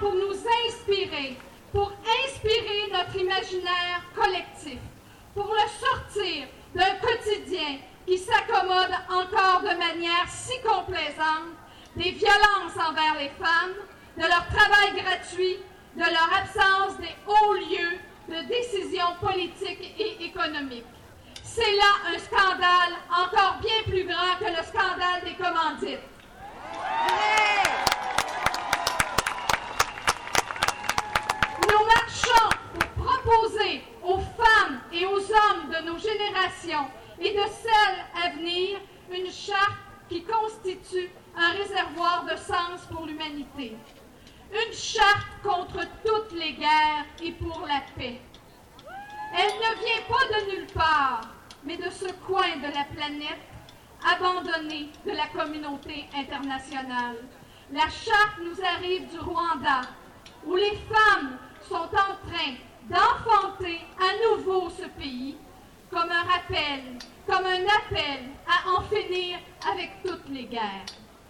pour nous inspirer, pour inspirer notre imaginaire collectif, pour le sortir d'un quotidien qui s'accommode encore de manière si complaisante des violences envers les femmes, de leur travail gratuit, de leur absence des hauts lieux de décision politique et économique. C'est là un scandale encore bien plus grand que le scandale des commandites. Nous marchons pour proposer aux femmes et aux hommes de nos générations et de celles à venir une charte qui constitue un réservoir de sens pour l'humanité. Une charte contre toutes les guerres et pour la paix. Elle ne vient pas de nulle part, mais de ce coin de la planète abandonné de la communauté internationale. La charte nous arrive du Rwanda, où les femmes sont en train d'enfanter à nouveau ce pays comme un rappel, comme un appel à en finir avec toutes les guerres.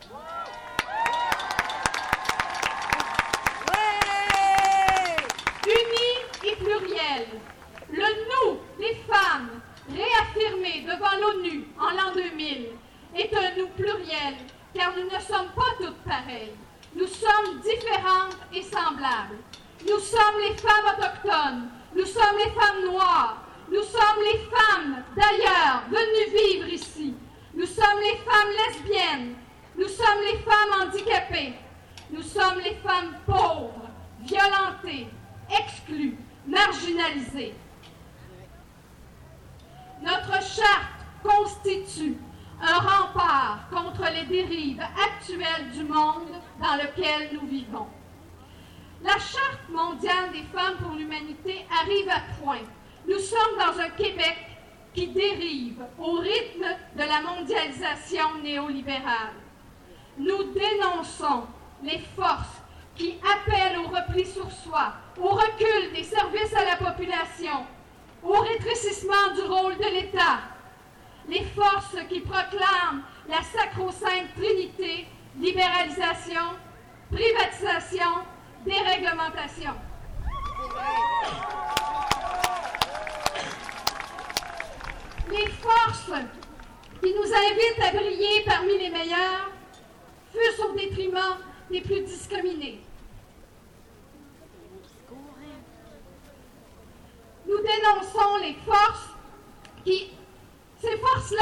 Unis et pluriels, le nous, les femmes, réaffirmé devant l'ONU en l'an 2000, est un nous pluriel, car nous ne sommes pas toutes pareilles. Nous sommes différentes et semblables. Nous sommes les femmes autochtones, nous sommes les femmes noires, nous sommes les femmes d'ailleurs venues vivre ici. Nous sommes les femmes lesbiennes, nous sommes les femmes handicapées, nous sommes les femmes pauvres, violentées, exclues, marginalisées. Notre charte constitue un rempart contre les dérives actuelles du monde dans lequel nous vivons. La Charte mondiale des femmes pour l'humanité arrive à point. Nous sommes dans un Québec qui dérive au rythme de la mondialisation néolibérale. Nous dénonçons les forces qui appellent au repli sur soi, au recul des services à la population, au rétrécissement du rôle de l'État, les forces qui proclament la sacro-sainte trinité, libéralisation, privatisation, déréglementation. Les forces qui nous invitent à briller parmi les meilleurs fût au détriment des plus discriminés. Nous dénonçons les forces qui, ces forces-là,